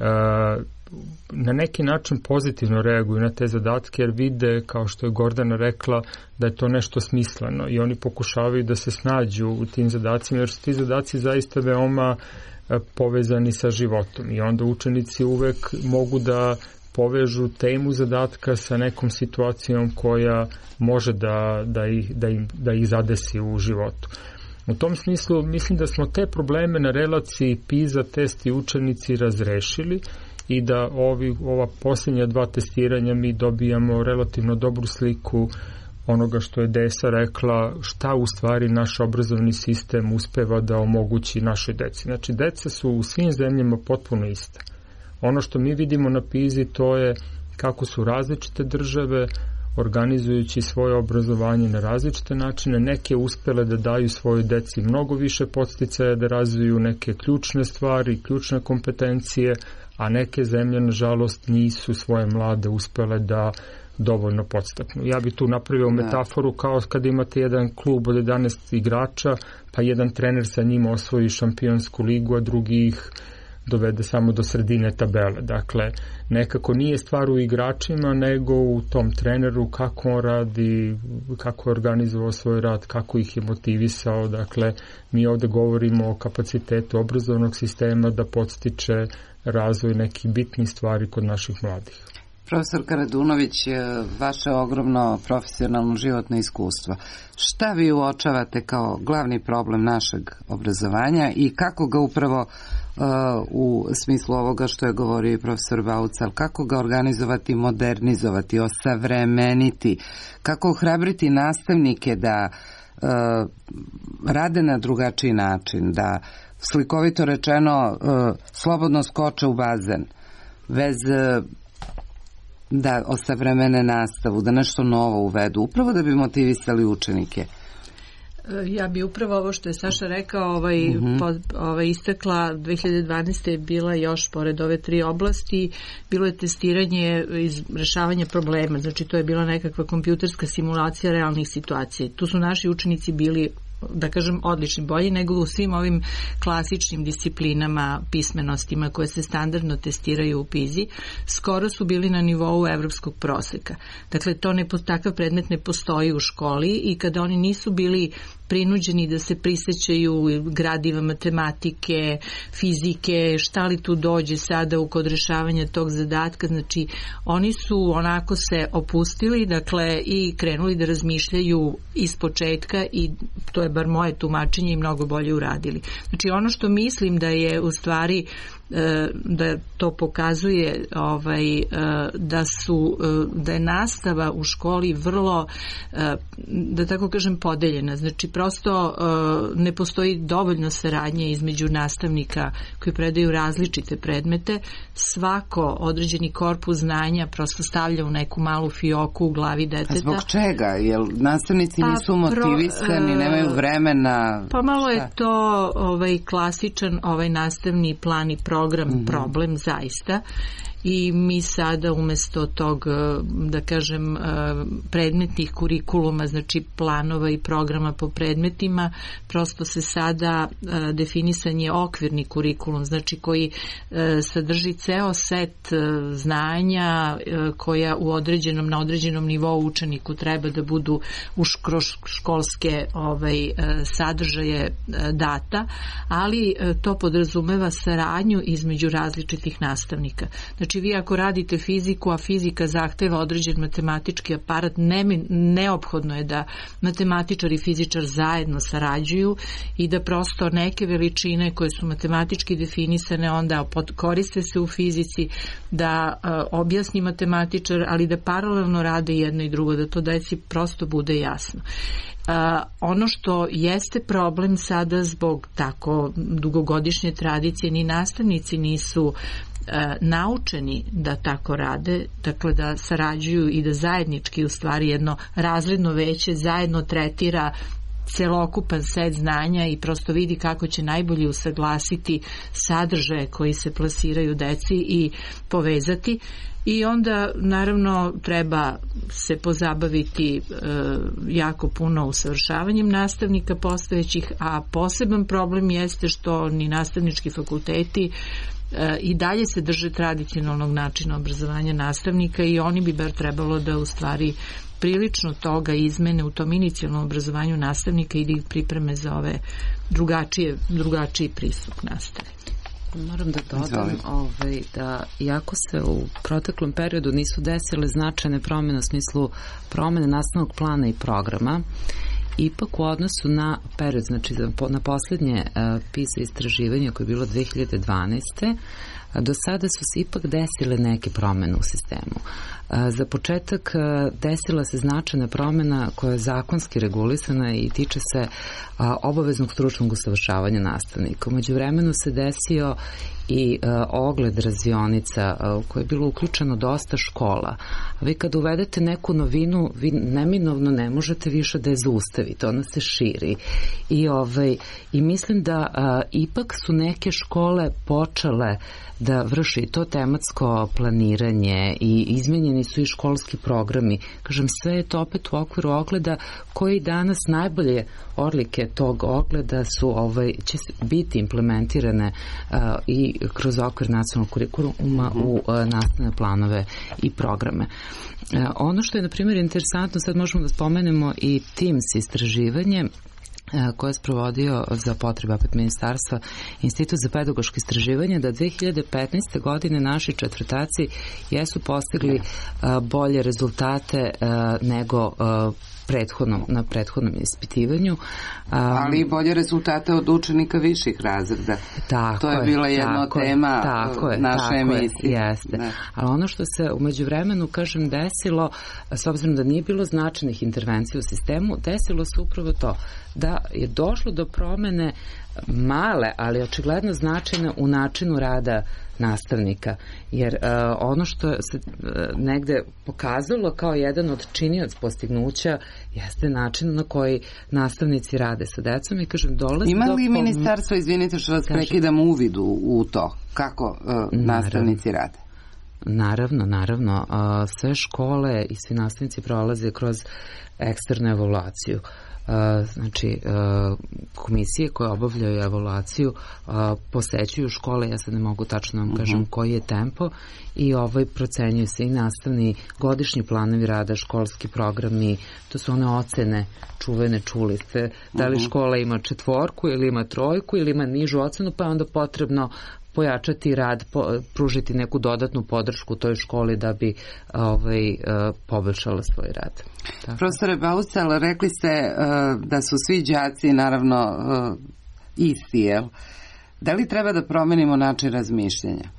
na neki način pozitivno reaguju na te zadatke jer vide, kao što je Gordana rekla, da je to nešto smisleno i oni pokušavaju da se snađu u tim zadacima jer su ti zadaci zaista veoma povezani sa životom i onda učenici uvek mogu da povežu temu zadatka sa nekom situacijom koja može da ih zadesi u životu. U tom smislu mislim da smo te probleme na relaciji PISA test i učenici razrešili i da ova posljednja dva testiranja mi dobijamo relativno dobru sliku onoga što je Desa rekla, šta u stvari naš obrazovni sistem uspeva da omogući našoj deci. Znači, deca su u svim zemljama potpuno iste. Ono što mi vidimo na PISA to je kako su različite države organizujući svoje obrazovanje na različite načine, neke uspele da daju svojoj deci mnogo više podsticaja da razviju neke ključne stvari, ključne kompetencije, a neke zemlje nažalost nisu svoje mlade uspele da dovoljno podstaknu. Ja bi tu napravio metaforu kao kada imate jedan klub od 11 igrača, pa jedan trener sa njima osvoji šampionsku ligu, a drugi ih dovede samo do sredine tabele. Dakle, nekako nije stvar u igračima, nego u tom treneru, kako on radi, kako je organizovao svoj rad, kako ih je motivisao. Dakle, mi ovde govorimo o kapacitetu obrazovnog sistema da podstiče razvoj nekih bitnih stvari kod naših mladih. Profesor Radunović, vaše ogromno profesionalno životno iskustvo. Šta vi uočavate kao glavni problem našeg obrazovanja i kako ga upravo u smislu ovoga što je govorio i profesor Baucal, kako ga organizovati, modernizovati, osavremeniti, kako ohrabriti nastavnike da rade na drugačiji način, da slikovito rečeno slobodno skoče u bazen, bez da osavremene nastavu, da nešto novo uvedu, upravo da bi motivisali učenike. Ja bi upravo ovo što je Saša rekao istakla, 2012. je bila još pored ove 3 oblasti, bilo je testiranje iz rešavanja problema, znači to je bila nekakva kompjuterska simulacija realnih situacija. Tu su naši učenici bili, da kažem, odlični, bolji nego u svim ovim klasičnim disciplinama, pismenostima koje se standardno testiraju u PISA, skoro su bili na nivou evropskog proseka. Dakle, takav predmet ne postoji u školi i kada oni nisu bili prinuđeni da se prisećaju gradiva matematike, fizike, šta li tu dođe sada kod rešavanja tog zadatka, znači oni su onako se opustili, dakle, i krenuli da razmišljaju iz početka i to je bar moje tumačenje i mnogo bolje uradili. Znači ono što mislim da je u stvari da to pokazuje da je nastava u školi vrlo, da tako kažem, podeljena. Znači prosto ne postoji dovoljno saradnje između nastavnika koji predaju različite predmete. Svako određeni korpus znanja prosto stavlja u neku malu fioku u glavi deteta. A zbog čega? Jer nastavnici nisu motivisani, nemaju vremena? Pa malo je to klasičan nastavni plan i program problem zaista. I mi sada umesto tog, da kažem, predmetnih kurikuluma, znači planova i programa po predmetima, prosto se sada definisan je okvirni kurikulum, znači koji sadrži ceo set znanja koja na određenom nivou učeniku treba da budu kroz školske sadržaje data, ali to podrazumeva saradnju između različitih nastavnika. Znači vi ako radite fiziku, a fizika zahteva određen matematički aparat, neophodno je da matematičar i fizičar zajedno sarađuju i da prosto neke veličine koje su matematički definisane onda koriste se u fizici, da objasni matematičar, ali da paralelno rade jedno i drugo, da to deci prosto bude jasno. Ono što jeste problem sada zbog tako dugogodišnje tradicije, ni nastavnici nisu naučeni da tako rade, dakle da sarađuju i da zajednički u stvari jedno razredno veće zajedno tretira celokupan set znanja i prosto vidi kako će najbolje usaglasiti sadržaje koji se plasiraju deci i povezati. I onda naravno treba se pozabaviti jako puno usavršavanjem nastavnika postojećih, a poseban problem jeste što ni nastavnički fakulteti i dalje se drže tradicionalnog načina obrazovanja nastavnika i oni bi bar trebalo da u stvari prilično toga izmene u tom inicijalnom obrazovanju nastavnika i da ih pripreme za ove drugačiji pristup nastave. Moram da dodam da iako se u proteklom periodu nisu desile značajne promjene u smislu promjene nastavnog plana i programa, ipak u odnosu na period, znači na posljednje PISA istraživanje koje je bilo 2012. Do sada su se ipak desile neke promjene u sistemu. Za početak desila se značajna promjena koja je zakonski regulisana i tiče se obaveznog stručnog usavršavanja nastavnika. U međuvremenu se desio i ogled razionica u koje je bilo uključeno dosta škola. Vi kad uvedete neku novinu, vi neminovno ne možete više da je zaustavite, ona se širi. I mislim da ipak su neke škole počele da vrši to tematsko planiranje i izmenjeni su i školski programi. Kažem, sve je to opet u okviru ogleda koji danas najbolje odlike tog ogleda su će biti implementirane i kroz okvir nacionalnog kurikuluma u nastavne planove i programe. Ono što je, na primjer, interesantno, sad možemo da spomenemo i TIMSS istraživanje koje je sprovodio za potrebe opet ministarstva Institut za pedagoško istraživanje, da 2015. godine naši četvrtaci jesu postigli bolje rezultate nego na prethodnom ispitivanju. Ali i bolje rezultate od učenika viših razreda. To je bila jedna tema naše emisije. Jeste. Ali ono što se u međuvremenu, kažem, desilo, s obzirom da nije bilo značajnih intervencija u sistemu, desilo se upravo to da je došlo do promene male, ali očigledno značajne u načinu rada nastavnika. Jer ono što se negde pokazalo kao jedan od činioca postignuća jeste način na koji nastavnici rade sa decom i kažem dolazi Ima li ministarstvo, izvinite što vas prekidam, uvidu u to kako nastavnici rade? Naravno. Sve škole i svi nastavnici prolaze kroz eksternu evaluaciju. Znači, komisije koje obavljaju evaluaciju posećuju škole, ja sad ne mogu tačno vam kažem koji je tempo, i procenjuju se i nastavni godišnji planovi rada, školski programi, to su one ocene čuvene, čuli ste, da li škola ima 4 ili ima 3 ili ima nižu ocenu, pa je onda potrebno pojačati rad, pružiti neku dodatnu podršku toj školi da bi poboljšala svoj rad. Profesore Baucel, rekli ste da su svi đaci naravno isti, jel? Da li treba da promenimo način razmišljanja?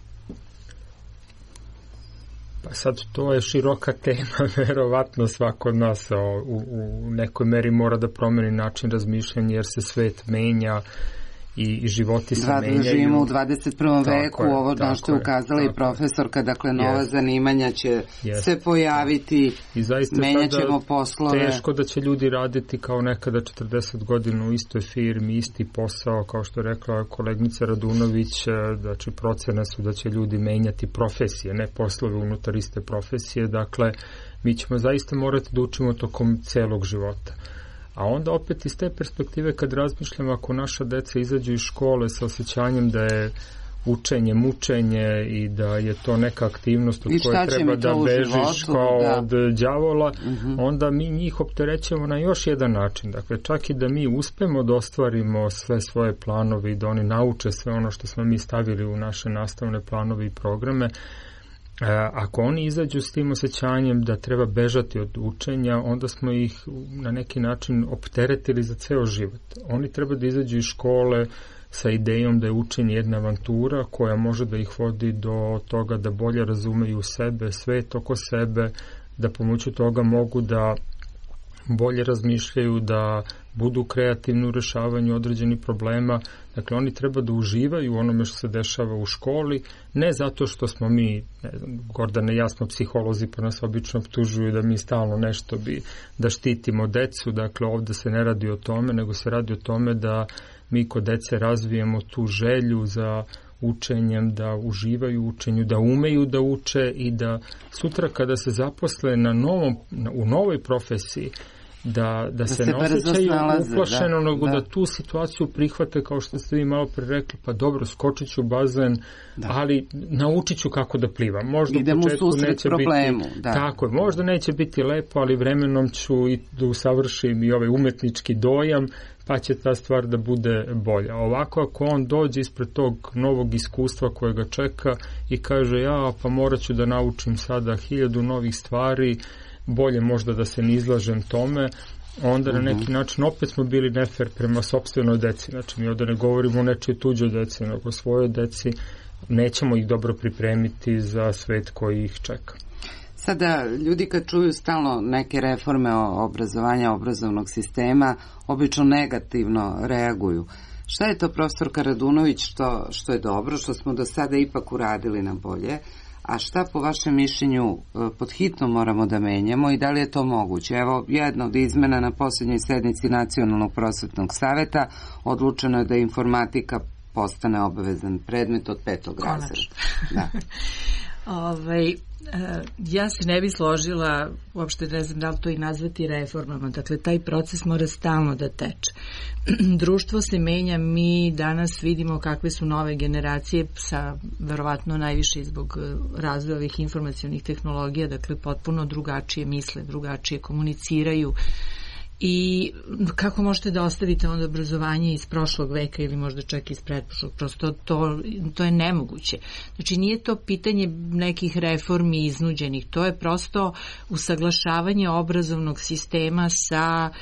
Pa sad to je široka tema, verovatno svako od nas u nekoj meri mora da promeni način razmišljanja jer se svet menja i životi se menjaju. Živimo u 21. veku, ovo na što je ukazala i profesorka, dakle nova zanimanja će se pojaviti, menjat ćemo poslove. Teško da će ljudi raditi kao nekada 40 godina u istoj firmi, isti posao, kao što je rekla kolegnica Radunović, znači procene su da će ljudi menjati profesije, ne poslove unutar iste profesije, dakle mi ćemo zaista morati da učimo tokom celog života. A onda opet iz te perspektive kad razmišljamo ako naša deca izađu iz škole sa osjećanjem da je učenje, mučenje i da je to neka aktivnost od koje treba da bežiš kao od đavola, onda mi njih opterećujemo na još jedan način. Dakle, čak i da mi uspemo da ostvarimo sve svoje planove i da oni nauče sve ono što smo mi stavili u naše nastavne planove i programe, ako oni izađu s tim osjećanjem da treba bežati od učenja, onda smo ih na neki način opteretili za ceo život. Oni treba da izađu iz škole sa idejom da je učenje jedna avantura koja može da ih vodi do toga da bolje razumeju sebe, svet oko sebe, da pomoću toga mogu da bolje razmišljaju, da budu kreativni u rešavanju određenih problema. Dakle, oni treba da uživaju u onome što se dešava u školi, ne zato što smo mi, ne znam, Gordane, jasno psiholozi pa nas obično optužuju da mi stalno nešto da štitimo decu. Dakle, ovde se ne radi o tome, nego se radi o tome da mi kod dece razvijemo tu želju za učenjem, da uživaju u učenju, da umeju da uče i da sutra kada se zaposle u novoj profesiji, da se ne osjećaju uplašeno, nego da tu situaciju prihvate, kao što ste vi malo pre rekli, pa dobro, skočit ću u bazen, ali naučit ću kako da plivam. Možda idem u susret problemu. Tako je, možda neće biti lepo, ali vremenom ću i da usavršim i ovaj umetnički dojam, pa će ta stvar da bude bolja. Ovako, ako on dođe ispred tog novog iskustva koje ga čeka i kaže, pa morat ću da naučim sada 1000 novih stvari, bolje možda da se ne izlažem tome, onda na neki način opet smo bili nefer prema sopstvenoj deci. Znači, mi ovdje ne govorimo o nečoj tuđoj deci, nego o svojoj deci, nećemo ih dobro pripremiti za svet koji ih čeka. Sada, ljudi kad čuju stalno neke reforme obrazovanja, obrazovnog sistema, obično negativno reaguju. Šta je to, profesorka Radunović, što je dobro, što smo do sada ipak uradili na bolje, a šta po vašem mišljenju pod hitno moramo da menjamo i da li je to moguće? Evo, jedna od izmena na posljednjoj sednici Nacionalnog prosvetnog saveta odlučeno je da informatika postane obavezan predmet od 5. razreda. Ja se ne bi složila, uopšte ne znam da li to i nazvati reformama, dakle taj proces mora stalno da teče. Društvo se menja, mi danas vidimo kakve su nove generacije, verovatno najviše zbog razvoja ovih informacionih tehnologija, dakle potpuno drugačije misle, drugačije komuniciraju. I kako možete da ostavite onda obrazovanje iz prošlog veka ili možda čak iz pretprošlog, prosto to je nemoguće. Znači nije to pitanje nekih reformi iznuđenih, to je prosto usaglašavanje obrazovnog sistema sa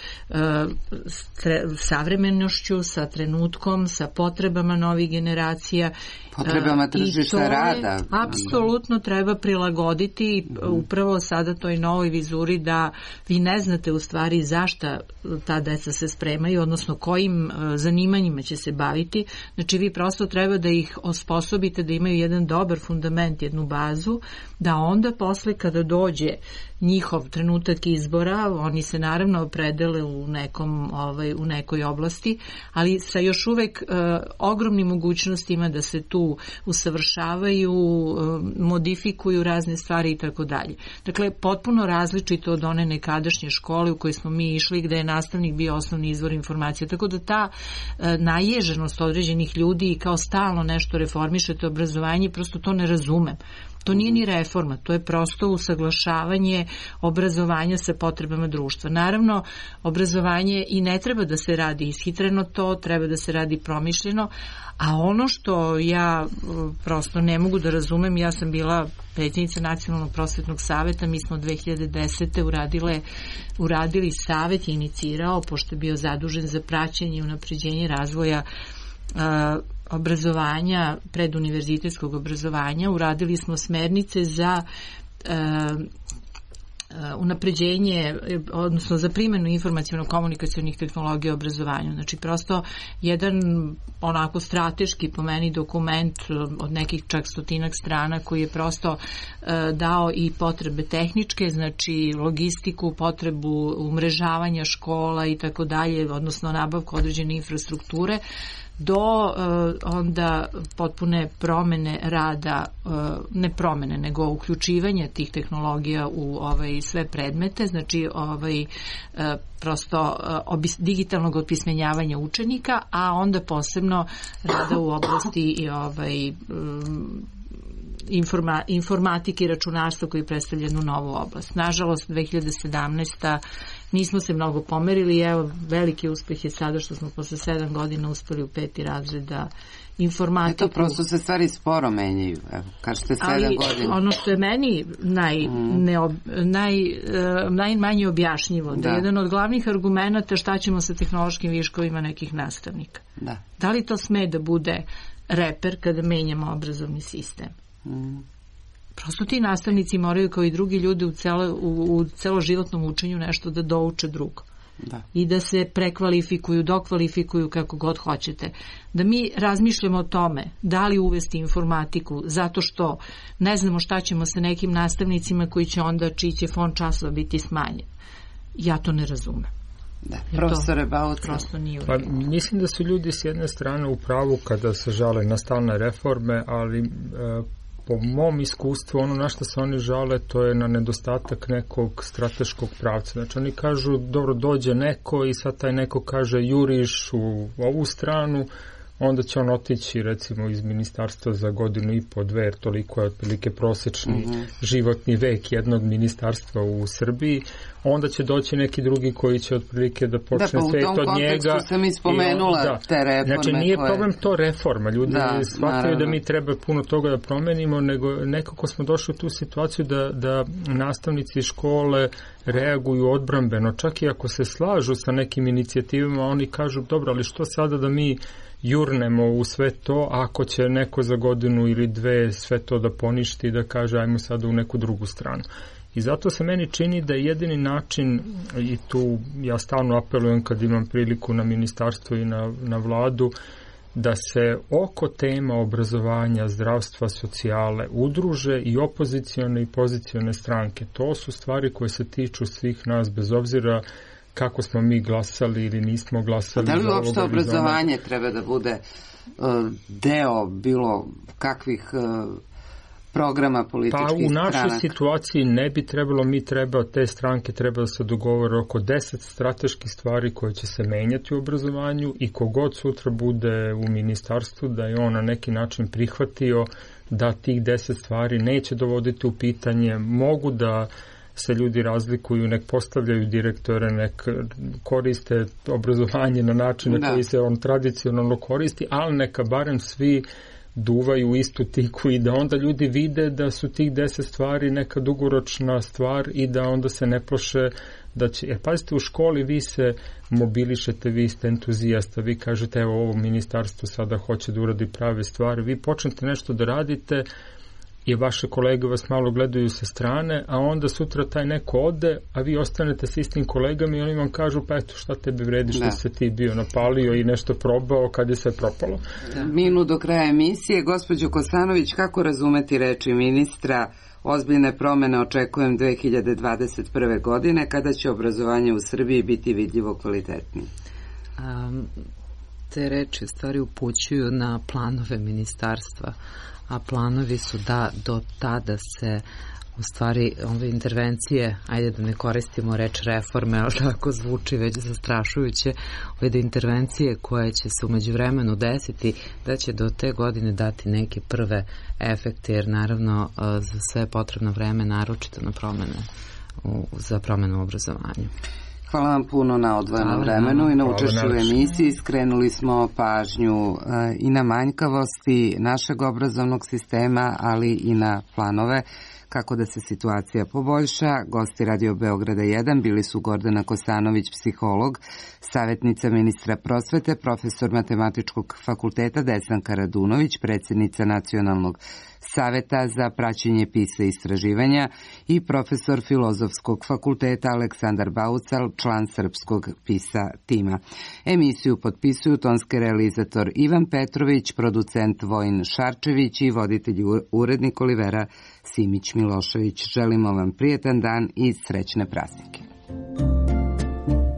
savremenošću, sa trenutkom, sa potrebama novih generacija. Potrebama tržišta rada. Apsolutno treba prilagoditi upravo sada toj novoj vizuri da vi ne znate u stvari zašto ta deca se spremaju, odnosno kojim zanimanjima će se baviti. Znači vi prosto treba da ih osposobite da imaju jedan dobar fundament, jednu bazu, da onda posle kada dođe njihov trenutak izbora, oni se naravno opredele u nekoj oblasti, ali sa još uvek ogromnim mogućnostima da se tu usavršavaju, modifikuju razne stvari i tako dalje. Dakle, potpuno različito od one nekadašnje škole u kojoj smo mi išli, gde je nastavnik bio osnovni izvor informacija. Tako da ta naježenost određenih ljudi i kao stalno nešto reformišete obrazovanje, prosto to ne razumem. To nije ni reforma, to je prosto usaglašavanje obrazovanja sa potrebama društva. Naravno, obrazovanje i ne treba da se radi ishitreno, to treba da se radi promišljeno, a ono što ja prosto ne mogu da razumem, ja sam bila predsjednica Nacionalnog prosvetnog saveta, mi smo 2010. uradili savet, je inicirao, pošto je bio zadužen za praćenje i unapređenje razvoja obrazovanja, preduniverzitetskog obrazovanja, uradili smo smernice za unapređenje, odnosno za primjenu informaciono-komunikacionih tehnologija u obrazovanju. Znači, prosto jedan onako strateški po meni dokument od nekih čak 100-ak strana koji je prosto dao i potrebe tehničke, znači logistiku, potrebu umrežavanja škola i tako dalje, odnosno nabavku određene infrastrukture, do onda potpune promene rada, ne promene, nego uključivanje tih tehnologija u sve predmete, znači prosto digitalnog opismenjavanja učenika, a onda posebno rada u oblasti i informatike i računarstva koji predstavlja jednu novu oblast. Nažalost, 2017. nismo se mnogo pomerili, evo, veliki uspeh je sada što smo posle 7 godina uspeli u 5. razred da informatiku... Eto, prosto se stvari sporo menjaju, evo, kažete 7 godina. Ono što je meni najmanje objašnjivo, da je jedan od glavnih argumenta šta ćemo sa tehnološkim viškovima nekih nastavnika. Da li to sme da bude reper kada menjamo obrazovni sistem? Prosto ti nastavnici moraju kao i drugi ljudi u celoživotnom učenju nešto da douče drugo. I da se prekvalifikuju, dokvalifikuju, kako god hoćete. Da mi razmišljamo o tome da li uvesti informatiku zato što ne znamo šta ćemo sa nekim nastavnicima koji će onda, čiji će fond časova biti smanjen. Ja to ne razumem. Profesore Bauca. Mislim da su ljudi s jedne strane u pravu kada se žale na stalne reforme, ali po mom iskustvu ono na što se oni žale to je na nedostatak nekog strateškog pravca. Znači oni kažu dobro dođe neko i sad taj neko kaže juriš u ovu stranu, onda će on otići recimo iz ministarstva za 1.5 godinu, 2, jer toliko je otprilike prosečni životni vek jednog ministarstva u Srbiji. Onda će doći neki drugi koji će otprilike da počne svet od njega. Da, pa u tom kontekstu sam ispomenula te reforme. Znači nije problem to reforma. Ljudi shvataju da mi treba puno toga da promenimo, nego nekako smo došli u tu situaciju da nastavnici škole reaguju odbrambeno. Čak i ako se slažu sa nekim inicijativama, oni kažu dobro, ali što sada da mi jurnemo u sve to, ako će neko za 1 godinu ili 2 sve to da poništi i da kaže ajmo sada u neku drugu stranu. I zato se meni čini da je jedini način, i tu ja stalno apelujem kad imam priliku na ministarstvo i na vladu, da se oko tema obrazovanja, zdravstva, socijale udruže i opozicione i pozicione stranke. To su stvari koje se tiču svih nas, bez obzira kako smo mi glasali ili nismo glasali. Da li uopšte obrazovanje treba da bude deo bilo kakvih programa političkih stranaka? Pa u našoj situaciji ne bi trebalo, te stranke treba da se dogovore oko 10 strateških stvari koje će se menjati u obrazovanju i kogod sutra bude u ministarstvu da je on na neki način prihvatio da tih 10 stvari neće dovoditi u pitanje, mogu da se ljudi razlikuju, nek postavljaju direktore, nek koriste obrazovanje na način na koji se on tradicionalno koristi, ali neka barem svi duvaju u istu tiku i da onda ljudi vide da su tih 10 stvari neka dugoročna stvar i da onda se ne plaše da će, jer pazite, u školi vi se mobilišete, vi ste entuzijasta, vi kažete evo ovo ministarstvo sada hoće da uradi prave stvari, vi počnete nešto da radite i vaše kolege vas malo gledaju sa strane, a onda sutra taj neko ode, a vi ostanete s istim kolegama i oni vam kažu, pa eto, šta tebe vredi što se ti bio napalio i nešto probao kad je sve propalo. Minut do kraja emisije. Gospođo Kosanović, kako razumeti reči ministra? Ozbiljne promene očekujem 2021. godine, kada će obrazovanje u Srbiji biti vidljivo kvalitetnije? Te reči stvari upućuju na planove ministarstva, a planovi su da do tada se u stvari ove intervencije, ajde da ne koristimo reč reforme, ali tako zvuči već zastrašujuće, ove intervencije koje će se umeđu vremenu desiti, da će do te godine dati neke prve efekte, jer naravno za sve potrebno vreme, naročito na promene, za promenu u obrazovanju. Hvala vam puno na odvojenom vremenu i na učešću u emisiji. Skrenuli smo pažnju i na manjkavosti našeg obrazovnog sistema, ali i na planove kako da se situacija poboljša. Gosti Radio Beograda 1 bili su Gordana Kosanović, psiholog, savjetnica ministra prosvete, profesor Matematičkog fakulteta Desanka Radunović, predsjednica Nacionalnog saveta za praćenje PISA istraživanja i profesor Filozofskog fakulteta Aleksandar Baucal, član srpskog PISA tima. Emisiju potpisuju tonski realizator Ivan Petrović, producent Vojin Šarčević i voditelj urednik Olivera Simić Milošević. Želimo vam prijetan dan i srećne praznike.